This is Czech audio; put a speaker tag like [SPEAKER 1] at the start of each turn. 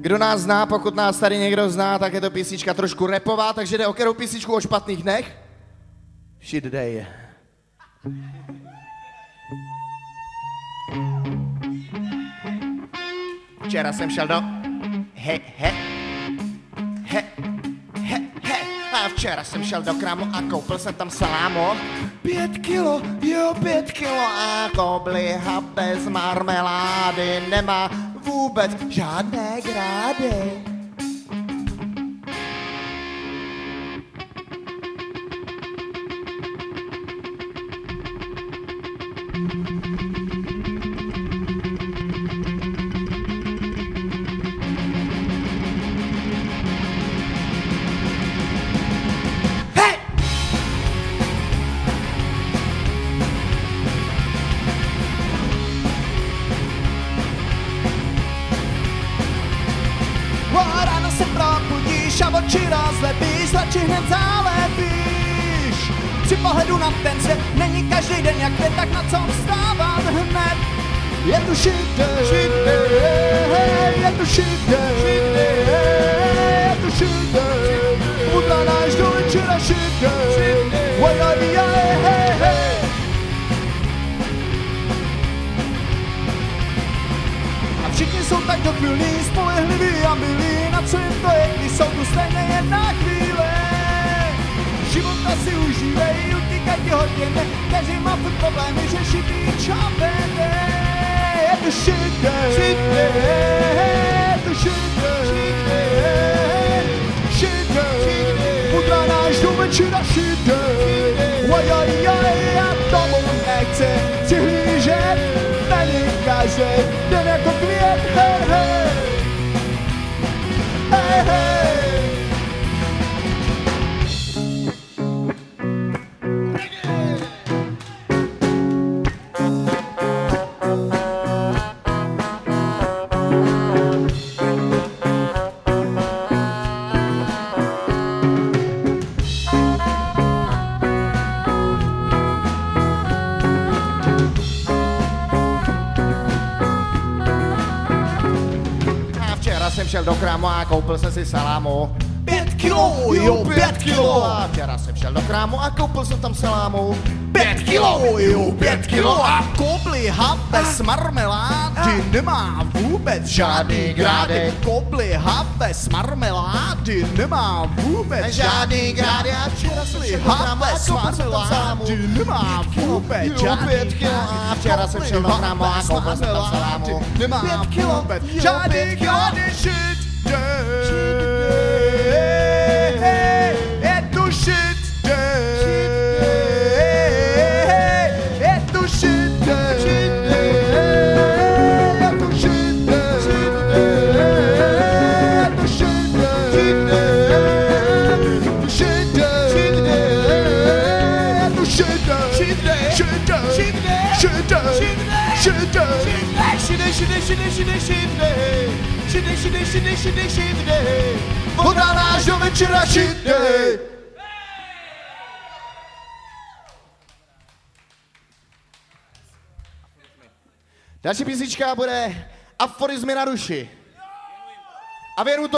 [SPEAKER 1] Kdo nás zná, pokud nás tady někdo zná, tak je to písnička trošku rapová, takže jde o kterou písničku o špatných dnech? Shit day. Včera jsem šel do... A včera jsem šel do krámu a koupil jsem tam salámo. 5 kilo, jo 5 kilo a kobliha bez marmelády nemá vůbec žádné grády.
[SPEAKER 2] Ráno se probudíš a oči rozlepíš, radši hned zálepíš. Při pohledu na ten svět není každý den jak je, tak na co vstávat hned. Je tu shit day, je tu shit day, je tu shit day. Od rána až do večera shit day, a všichni jsou tak dochvilní, spolehliví a milí, na co jim to je, když jsou tu stejně jen na chvíli. Života si užívej, utíkat ti hodně ne, každý má furt problémy, řešit jí čapene. Je to shit day, je to shit day, shit day, od rána až do večera shit day. A tomu nechci přihlížet, není každý den jako květ, hej, hej, hej, hej.
[SPEAKER 1] Jsem šel do krámu a koupil jsem si salámu.
[SPEAKER 2] 5 kilo, jo 5 kilo.
[SPEAKER 1] A včera jsem šel do krámu a koupil jsem tam salámu.
[SPEAKER 2] 5 kilo, jo 5 kilo. A kobliha bez marmelády nemá vůbec žádný grády. Kobliha bez marmelády nemá vůbec žádný grády. A včera jsem šel do krámu a koupil jsem tam salámu. Nemá vůbec žádný grády.
[SPEAKER 1] A včera jsem šel do krámu a koupil jsem tam salámu.
[SPEAKER 2] Nemá vůbec žádný grády. Shit day, je tu shit day, je tu shit day, je tu shit day, je tu shit day, od rána až do večera shit day.
[SPEAKER 1] Další písnička bude Aforizmy na duši. A věru to